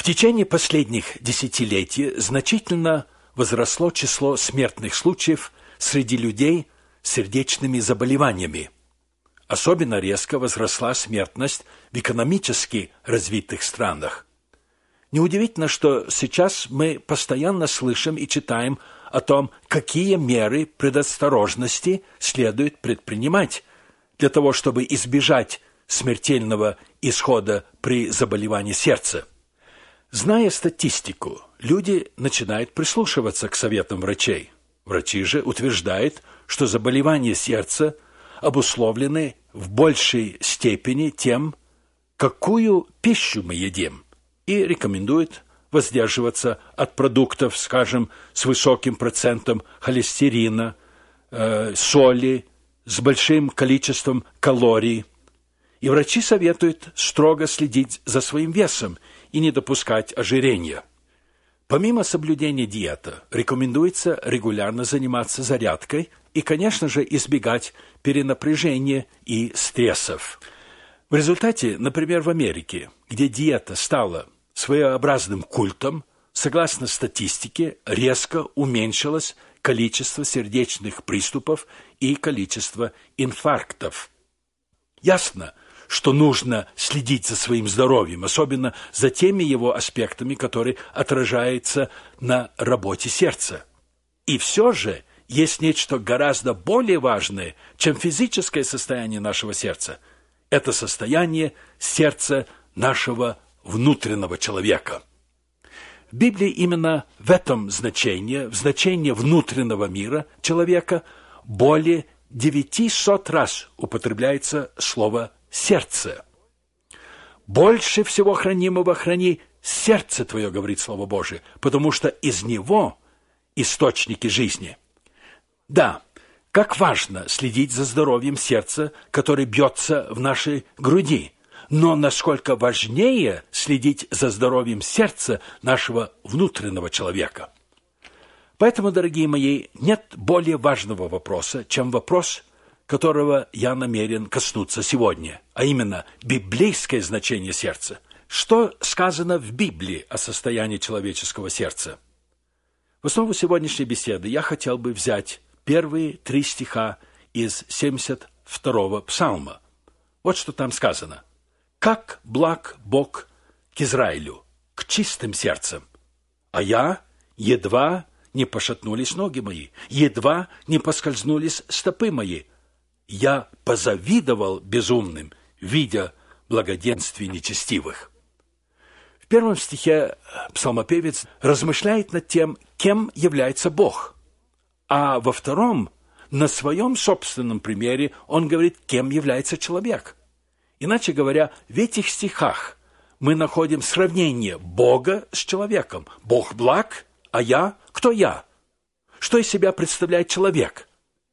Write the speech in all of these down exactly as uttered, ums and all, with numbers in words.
течение последних десятилетий значительно возросло число смертных случаев среди людей с сердечными заболеваниями. Особенно резко возросла смертность в экономически развитых странах. Неудивительно, что сейчас мы постоянно слышим и читаем о том, какие меры предосторожности следует предпринимать для того, чтобы избежать смертельного исхода при заболевании сердца. Зная статистику, люди начинают прислушиваться к советам врачей. Врачи же утверждают, что заболевания сердца обусловлены в большей степени тем, какую пищу мы едим, и рекомендуют воздерживаться от продуктов, скажем, с высоким процентом холестерина, э, соли, с большим количеством калорий. И врачи советуют строго следить за своим весом и не допускать ожирения. Помимо соблюдения диеты, рекомендуется регулярно заниматься зарядкой и, конечно же, избегать перенапряжения и стрессов. В результате, например, в Америке, где диета стала своеобразным культом, согласно статистике, резко уменьшилось количество сердечных приступов и количество инфарктов. Ясно, что нужно следить за своим здоровьем, особенно за теми его аспектами, которые отражаются на работе сердца. И все же есть нечто гораздо более важное, чем физическое состояние нашего сердца. Это состояние сердца нашего внутреннего человека. В Библии именно в этом значении, в значении внутреннего мира человека, более девятисот раз употребляется слово «сердце». «Больше всего хранимого храни сердце твое», говорит Слово Божие, потому что из него источники жизни. Да, как важно следить за здоровьем сердца, которое бьется в нашей груди, но насколько важнее следить за здоровьем сердца нашего внутреннего человека. Поэтому, дорогие мои, нет более важного вопроса, чем вопрос, которого я намерен коснуться сегодня, а именно библейское значение сердца. Что сказано в Библии о состоянии человеческого сердца? В основу сегодняшней беседы я хотел бы взять первые три стиха из семьдесят второго псалма. Вот что там сказано. «Как благ Бог к Израилю, к чистым сердцам, а я едва не пошатнулись ноги мои, едва не поскользнулись стопы мои. Я позавидовал безумным, видя благоденствие нечестивых». В первом стихе псалмопевец размышляет над тем, кем является Бог, а во втором, на своем собственном примере, он говорит, кем является человек. Иначе говоря, в этих стихах мы находим сравнение Бога с человеком. Бог благ, а я? Кто я? Что из себя представляет человек?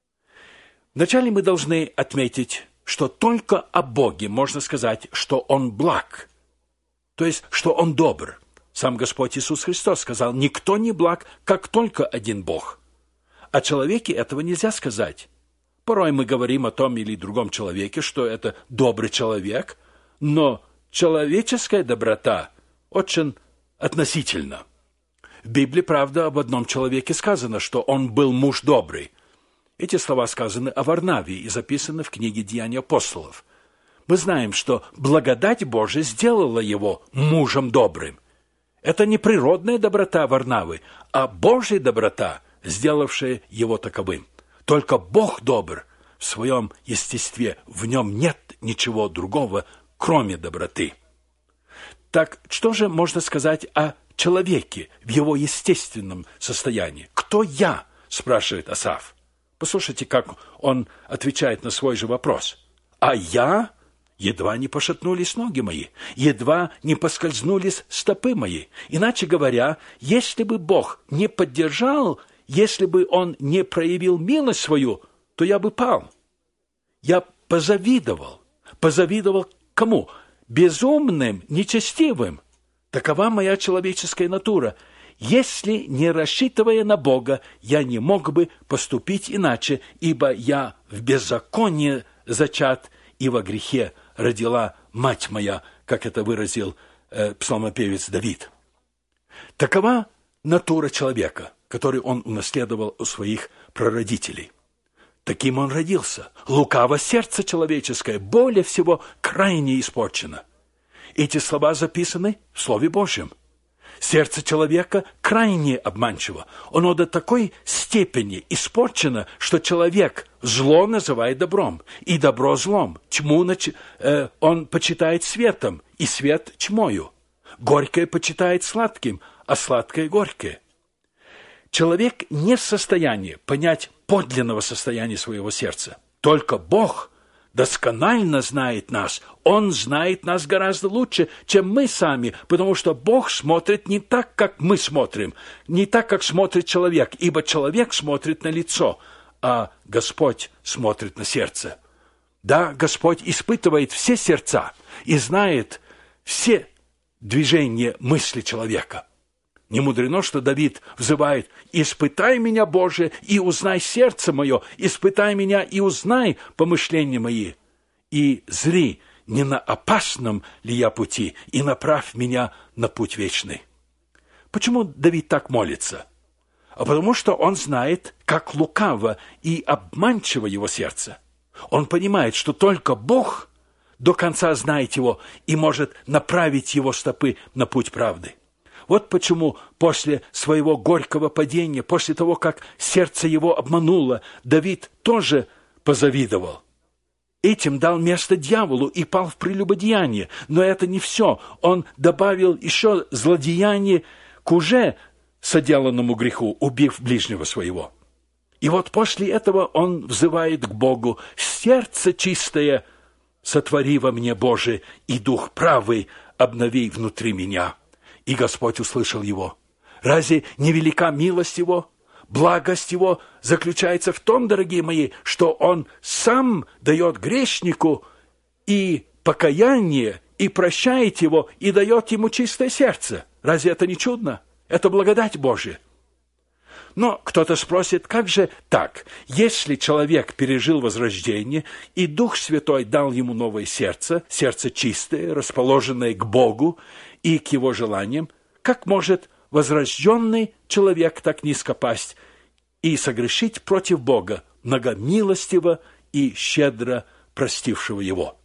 Вначале мы должны отметить, что только о Боге можно сказать, что Он благ, то есть, что Он добр. Сам Господь Иисус Христос сказал, никто не благ, как только один Бог. О человеке этого нельзя сказать. Порой мы говорим о том или другом человеке, что это добрый человек, но человеческая доброта очень относительна. В Библии, правда, об одном человеке сказано, что он был муж добрый. Эти слова сказаны о Варнаве и записаны в книге «Деяния апостолов». Мы знаем, что благодать Божия сделала его мужем добрым. Это не природная доброта Варнавы, а Божья доброта, сделавшая его таковым. Только Бог добр в своем естестве, в нем нет ничего другого, кроме доброты. Так что же можно сказать о человеке в его естественном состоянии? «Кто я?» – спрашивает Асаф. Послушайте, как он отвечает на свой же вопрос. «А я? Едва не пошатнулись ноги мои, едва не поскользнулись стопы мои». Иначе говоря, если бы Бог не поддержал, если бы Он не проявил милость свою, то я бы пал. Я позавидовал. Позавидовал кому? Безумным, нечестивым. Такова моя человеческая натура. Если, не рассчитывая на Бога, я не мог бы поступить иначе, ибо я в беззаконии зачат, и во грехе родила мать моя, как это выразил э, псалмопевец Давид. Такова натура человека, который он унаследовал у своих прародителей. Таким он родился. Лукаво сердце человеческое более всего крайне испорчено. Эти слова записаны в Слове Божьем. Сердце человека крайне обманчиво. Оно до такой степени испорчено, что человек зло называет добром, и добро злом. Тьму нач... э, он почитает светом, и свет тьмою. Горькое почитает сладким, а сладкое горькое. Человек не в состоянии понять подлинного состояния своего сердца. Только Бог досконально знает нас. Он знает нас гораздо лучше, чем мы сами, потому что Бог смотрит не так, как мы смотрим, не так, как смотрит человек, ибо человек смотрит на лицо, а Господь смотрит на сердце. Да, Господь испытывает все сердца и знает все движения мысли человека. Не мудрено, что Давид взывает: «Испытай меня, Боже, и узнай сердце мое, испытай меня и узнай помышления мои, и зри, не на опасном ли я пути, и направь меня на путь вечный». Почему Давид так молится? А потому что он знает, как лукаво и обманчиво его сердце. Он понимает, что только Бог до конца знает его и может направить его стопы на путь правды. Вот почему после своего горького падения, после того, как сердце его обмануло, Давид тоже позавидовал. Этим дал место дьяволу и пал в прелюбодеяние. Но это не все. Он добавил еще злодеяние к уже соделанному греху, убив ближнего своего. И вот после этого он взывает к Богу: «Сердце чистое сотвори во мне, Боже, и дух правый обнови внутри меня». И Господь услышал его. Разве невелика милость его? Благость его заключается в том, дорогие мои, что он сам дает грешнику и покаяние, и прощает его, и дает ему чистое сердце. Разве это не чудно? Это благодать Божия. Но кто-то спросит: как же так? Если человек пережил возрождение, и Дух Святой дал ему новое сердце, сердце чистое, расположенное к Богу и к его желаниям, как может возрожденный человек так низко пасть и согрешить против Бога, многомилостиво и щедро простившего его?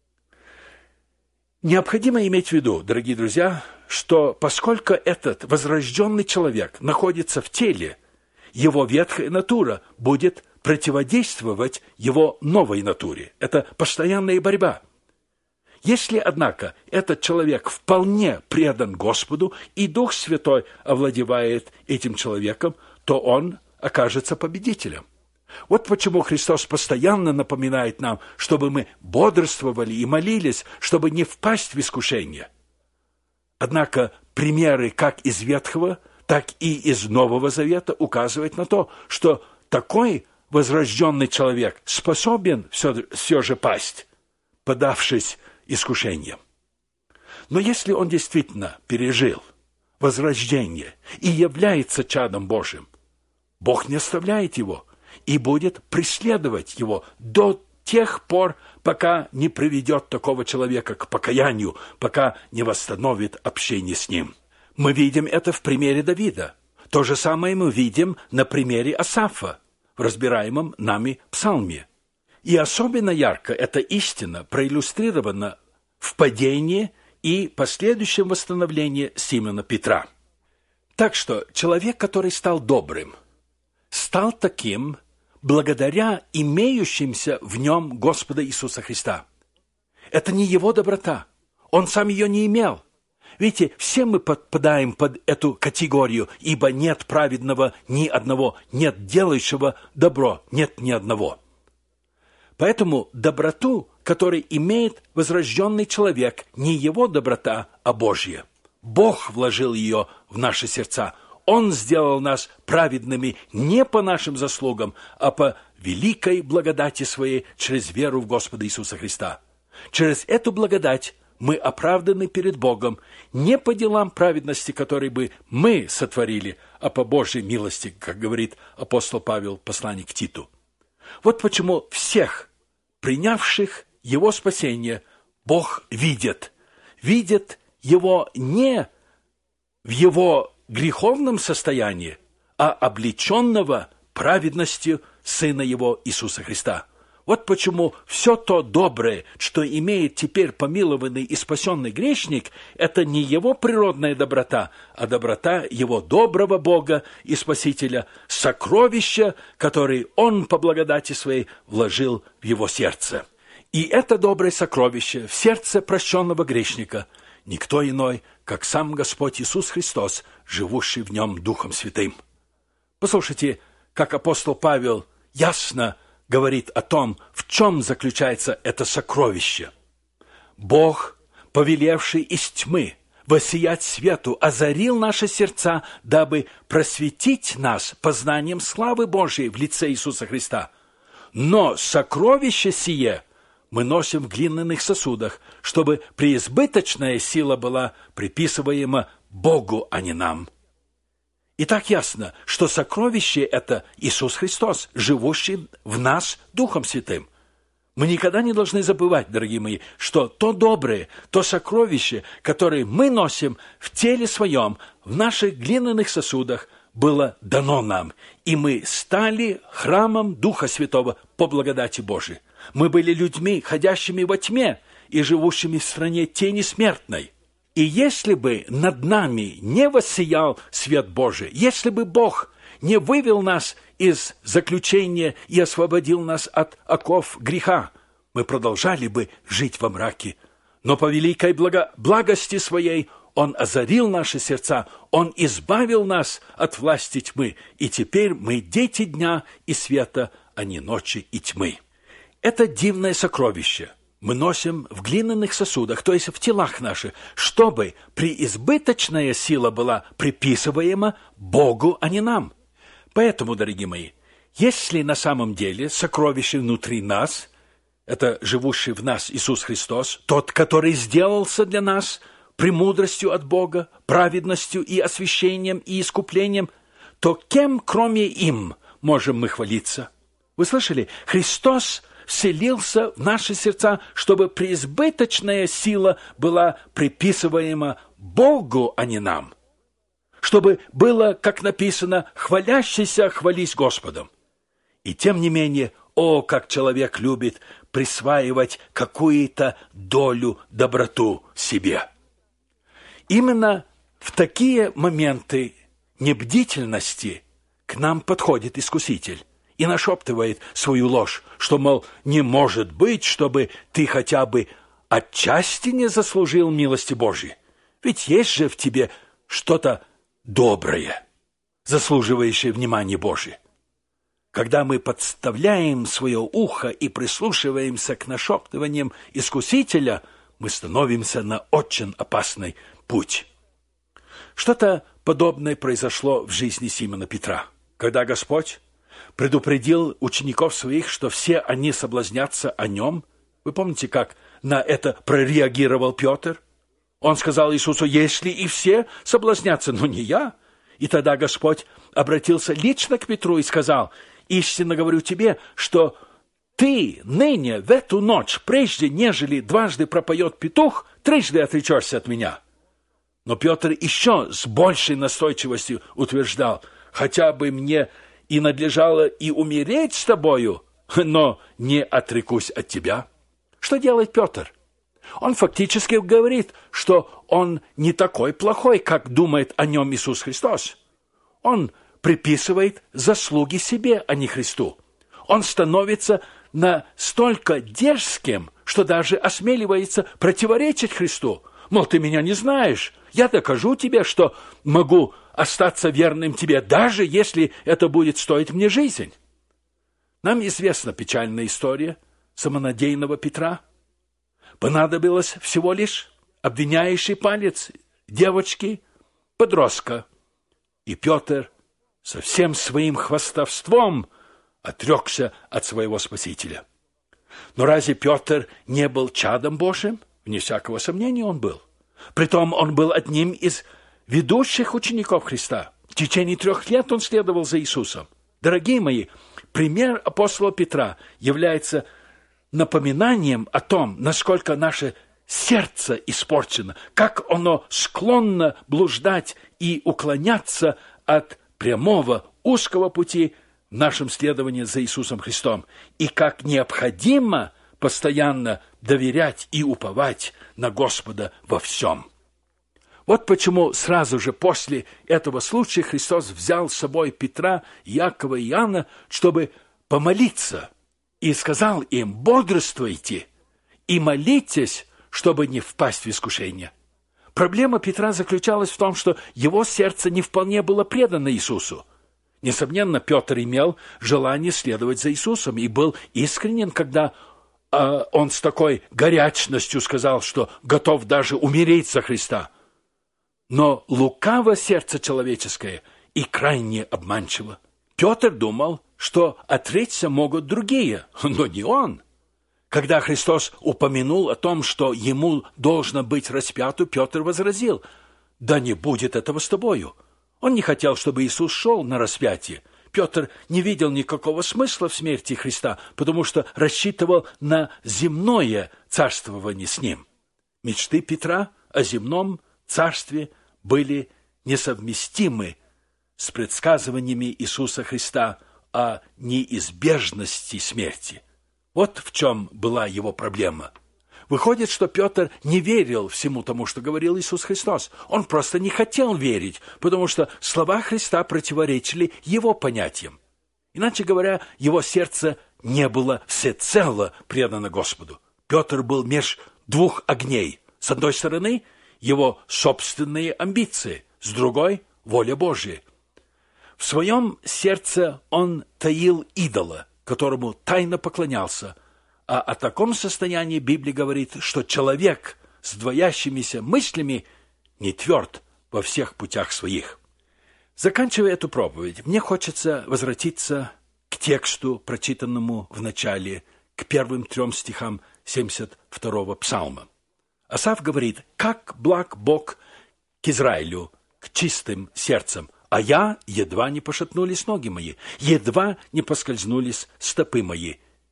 Необходимо иметь в виду, дорогие друзья, что поскольку этот возрожденный человек находится в теле, его ветхая натура будет противодействовать его новой натуре. Это постоянная борьба. Если, однако, этот человек вполне предан Господу, и Дух Святой овладевает этим человеком, то он окажется победителем. Вот почему Христос постоянно напоминает нам, чтобы мы бодрствовали и молились, чтобы не впасть в искушение. Однако примеры как из Ветхого, так и из Нового Завета указывают на то, что такой возрожденный человек способен все, все же пасть, подавшись искушением. Но если он действительно пережил возрождение и является чадом Божьим, Бог не оставляет его и будет преследовать его до тех пор, пока не приведет такого человека к покаянию, пока не восстановит общение с ним. Мы видим это в примере Давида. То же самое мы видим на примере Асафа, в разбираемом нами псалме. И особенно ярко эта истина проиллюстрирована в падении и последующем восстановлении Симона Петра. Так что человек, который стал добрым, стал таким благодаря имеющимся в нем Господа Иисуса Христа. Это не его доброта, он сам ее не имел. Видите, все мы подпадаем под эту категорию, ибо нет праведного ни одного, нет делающего добро, нет ни одного. Поэтому доброту, которую имеет возрожденный человек, не его доброта, а Божья. Бог вложил ее в наши сердца. Он сделал нас праведными не по нашим заслугам, а по великой благодати Своей через веру в Господа Иисуса Христа. Через эту благодать мы оправданы перед Богом не по делам праведности, которые бы мы сотворили, а по Божьей милости, как говорит апостол Павел в послании к Титу. Вот почему всех принявших Его спасение Бог видит. Видит Его не в его греховном состоянии, а облеченного праведностью Сына Его Иисуса Христа. Вот почему все то доброе, что имеет теперь помилованный и спасенный грешник, это не его природная доброта, а доброта его доброго Бога и Спасителя, сокровища, которые Он по благодати Своей вложил в его сердце. И это доброе сокровище в сердце прощенного грешника никто иной, как сам Господь Иисус Христос, живущий в нем Духом Святым. Послушайте, как апостол Павел ясно говорит о том, в чем заключается это сокровище. Бог, повелевший из тьмы воссиять свету, озарил наши сердца, дабы просветить нас познанием славы Божией в лице Иисуса Христа. Но сокровище сие мы носим в глиняных сосудах, чтобы преизбыточная сила была приписываема Богу, а не нам. И так ясно, что сокровище – это Иисус Христос, живущий в нас Духом Святым. Мы никогда не должны забывать, дорогие мои, что то доброе, то сокровище, которое мы носим в теле своем, в наших глиняных сосудах, было дано нам, и мы стали храмом Духа Святого по благодати Божией. Мы были людьми, ходящими во тьме и живущими в стране тени смертной. И если бы над нами не воссиял свет Божий, если бы Бог не вывел нас из заключения и освободил нас от оков греха, мы продолжали бы жить во мраке. Но по великой благо... благости Своей Он озарил наши сердца, Он избавил нас от власти тьмы, и теперь мы дети дня и света, а не ночи и тьмы. Это дивное сокровище мы носим в глиняных сосудах, то есть в телах наших, чтобы преизбыточная сила была приписываема Богу, а не нам. Поэтому, дорогие мои, если на самом деле сокровище внутри нас, это живущий в нас Иисус Христос, тот, который сделался для нас премудростью от Бога, праведностью и освящением и искуплением, то кем, кроме им, можем мы хвалиться? Вы слышали? Христос вселился в наши сердца, чтобы преизбыточная сила была приписываема Богу, а не нам. Чтобы было, как написано, «хвалящийся, хвались Господом». И тем не менее, о, как человек любит присваивать какую-то долю доброту себе. Именно в такие моменты небдительности к нам подходит Искуситель и нашептывает свою ложь, что, мол, не может быть, чтобы ты хотя бы отчасти не заслужил милости Божьей. Ведь есть же в тебе что-то доброе, заслуживающее внимания Божьего. Когда мы подставляем свое ухо и прислушиваемся к нашептываниям Искусителя, мы становимся на очень опасный путь. Что-то подобное произошло в жизни Симона Петра, когда Господь предупредил учеников своих, что все они соблазнятся о нем. Вы помните, как на это прореагировал Петр? Он сказал Иисусу: если и все соблазнятся, но не я. И тогда Господь обратился лично к Петру и сказал: истинно говорю тебе, что ты ныне, в эту ночь, прежде нежели дважды пропоет петух, трижды отречешься от меня. Но Петр еще с большей настойчивостью утверждал: хотя бы мне и надлежало и умереть с тобою, но не отрекусь от тебя. Что делает Петр? Он фактически говорит, что он не такой плохой, как думает о нем Иисус Христос. Он приписывает заслуги себе, а не Христу. Он становится настолько дерзким, что даже осмеливается противоречить Христу. Мол, ты меня не знаешь, я докажу тебе, что могу остаться верным тебе, даже если это будет стоить мне жизнь. Нам известна печальная история самонадеянного Петра. Понадобилось всего лишь обвиняющий палец девочки, подростка. И Петр со всем своим хвастовством отрекся от своего Спасителя. Но разве Петр не был чадом Божьим? Вне всякого сомнения он был. Притом он был одним из ведущих учеников Христа. В течение трех лет он следовал за Иисусом. Дорогие мои, пример апостола Петра является напоминанием о том, насколько наше сердце испорчено, как оно склонно блуждать и уклоняться от прямого, узкого пути в нашем следовании за Иисусом Христом, и как необходимо постоянно доверять и уповать на Господа во всем. Вот почему сразу же после этого случая Христос взял с собой Петра, Иакова и Иоанна, чтобы помолиться, и сказал им: бодрствуйте и молитесь, чтобы не впасть в искушение. Проблема Петра заключалась в том, что его сердце не вполне было предано Иисусу. Несомненно, Петр имел желание следовать за Иисусом и был искренен, когда э, он с такой горячностью сказал, что готов даже умереть за Христа. Но лукаво сердце человеческое и крайне обманчиво. Петр думал, что отречься могут другие, но не он. Когда Христос упомянул о том, что ему должно быть распяту, Петр возразил: «Да не будет этого с тобою». Он не хотел, чтобы Иисус шел на распятие. Петр не видел никакого смысла в смерти Христа, потому что рассчитывал на земное царствование с ним. Мечты Петра о земном царстве были несовместимы с предсказываниями Иисуса Христа о неизбежности смерти. Вот в чем была его проблема. Выходит, что Петр не верил всему тому, что говорил Иисус Христос. Он просто не хотел верить, потому что слова Христа противоречили его понятиям. Иначе говоря, его сердце не было всецело предано Господу. Петр был меж двух огней. С одной стороны, его собственные амбиции, с другой – воля Божья. В своем сердце он таил идола, которому тайно поклонялся, а о таком состоянии Библия говорит, что человек с двоящимися мыслями не тверд во всех путях своих. Заканчивая эту проповедь, мне хочется возвратиться к тексту, прочитанному в начале, к первым трем стихам семьдесят второго псалма. Асаф говорит: «Как благ Бог к Израилю, к чистым сердцам, а я едва не пошатнулись ноги мои, едва не поскользнулись стопы мои.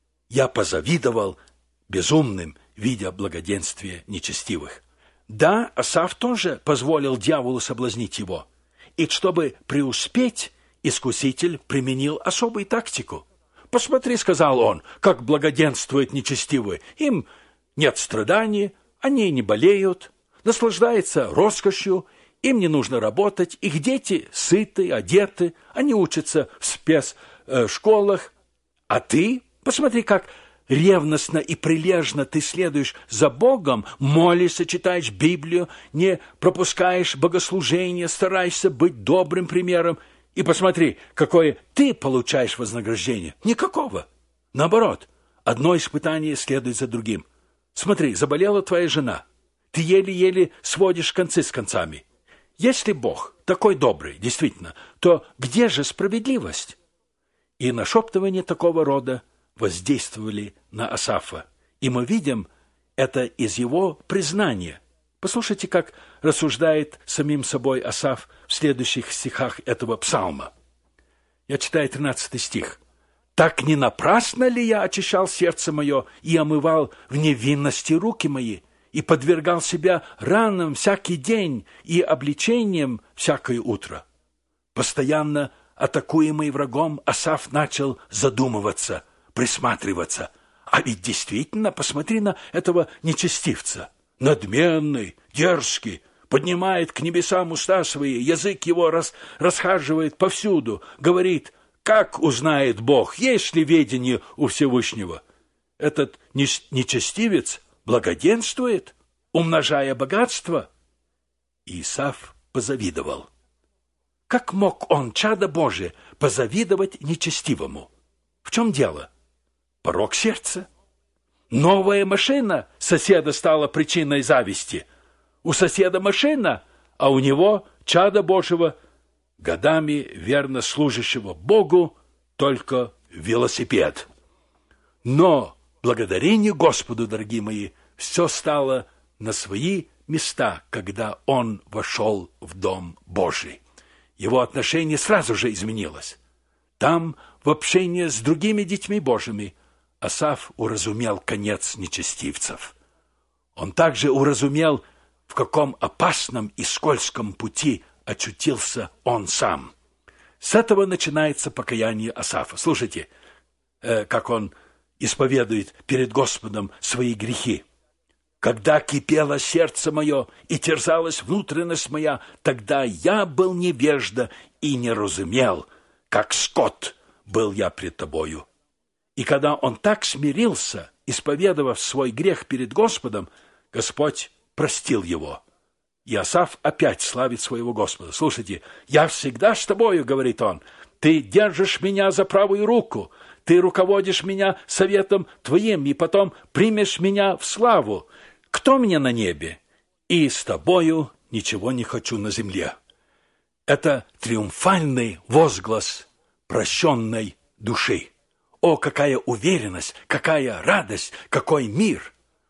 Я позавидовал безумным, видя благоденствие нечестивых». Да, Асаф тоже позволил дьяволу соблазнить его. И чтобы преуспеть, искуситель применил особую тактику. «Посмотри, — сказал он, — как благоденствуют нечестивые. Им нет страданий, они не болеют, наслаждаются роскошью, им не нужно работать, их дети сыты, одеты, они учатся в спецшколах. А ты, посмотри, как ревностно и прилежно ты следуешь за Богом, молишься, читаешь Библию, не пропускаешь богослужения, стараешься быть добрым примером. И посмотри, какое ты получаешь вознаграждение. Никакого. Наоборот, одно испытание следует за другим. Смотри, заболела твоя жена. Ты еле-еле сводишь концы с концами. Если Бог такой добрый, действительно, то где же справедливость? И нашептывания такого рода воздействовали на Асафа. И мы видим это из его признания. Послушайте, как рассуждает самим собой Асаф в следующих стихах этого псалма. Я читаю тринадцатый стих. «Так не напрасно ли я очищал сердце мое и омывал в невинности руки мои, и подвергал себя ранам всякий день и обличениям всякое утро?» Постоянно атакуемый врагом, Асаф начал задумываться, присматриваться. А ведь действительно, посмотри на этого нечестивца. Надменный, дерзкий, поднимает к небесам уста свои, язык его рас, расхаживает повсюду, говорит: «Как узнает Бог, есть ли ведение у Всевышнего?» Этот нечестивец благоденствует, умножая богатство. Исав позавидовал. Как мог он, чадо Божие, позавидовать нечестивому? В чем дело? Порок сердца. Новая машина соседа стала причиной зависти. У соседа машина, а у него, чадо Божьего, годами верно служащего Богу, только велосипед. Но благодарение Господу, дорогие мои, все стало на свои места, когда он вошел в Дом Божий. Его отношение сразу же изменилось. Там, в общении с другими детьми Божьими, Асаф уразумел конец нечестивцев. Он также уразумел, в каком опасном и скользком пути очутился он сам. С этого начинается покаяние Асафа. Слушайте, э, как он исповедует перед Господом свои грехи. «Когда кипело сердце мое и терзалась внутренность моя, тогда я был невежда и не разумел, как скот был я пред тобою». И когда он так смирился, исповедовав свой грех перед Господом, Господь простил его. И Асаф опять славит своего Господа. Слушайте, «Я всегда с тобою, — говорит он, — ты держишь меня за правую руку, ты руководишь меня советом твоим, и потом примешь меня в славу. Кто мне на небе? И с тобою ничего не хочу на земле». Это триумфальный возглас прощенной души. О, какая уверенность, какая радость, какой мир!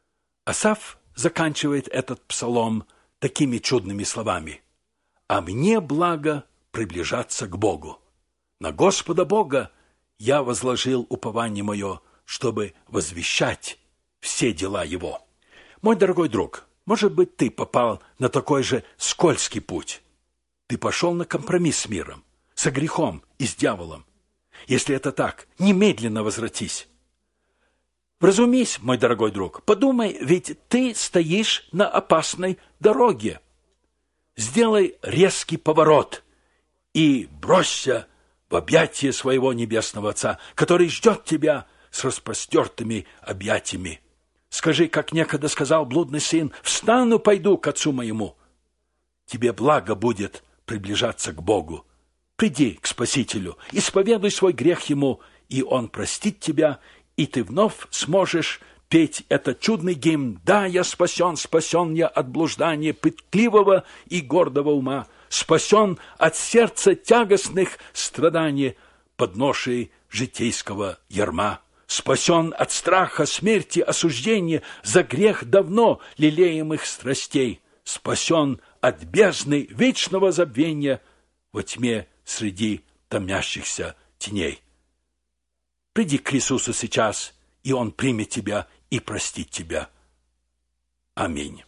Асаф заканчивает этот псалом такими чудными словами: «А мне благо приближаться к Богу. На Господа Бога я возложил упование мое, чтобы возвещать все дела Его». Мой дорогой друг, может быть, ты попал на такой же скользкий путь. Ты пошел на компромисс с миром, со грехом и с дьяволом. Если это так, немедленно возвратись. Вразумись, мой дорогой друг, подумай, ведь ты стоишь на опасной дороге. Сделай резкий поворот и бросься в объятия своего Небесного Отца, который ждет тебя с распростертыми объятиями. Скажи, как некогда сказал блудный сын: «Встану, пойду к отцу моему». Тебе благо будет приближаться к Богу. Приди к Спасителю, исповедуй свой грех Ему, и Он простит тебя, и ты вновь сможешь петь этот чудный гимн: «Да, я спасен, спасен я от блуждания пытливого и гордого ума, спасен от сердца тягостных страданий под ношей житейского ярма, спасен от страха, смерти, осуждения за грех давно лелеемых страстей, спасен от бездны вечного забвения во тьме среди томящихся теней». Приди к Иисусу сейчас, и Он примет тебя и простит тебя. Аминь.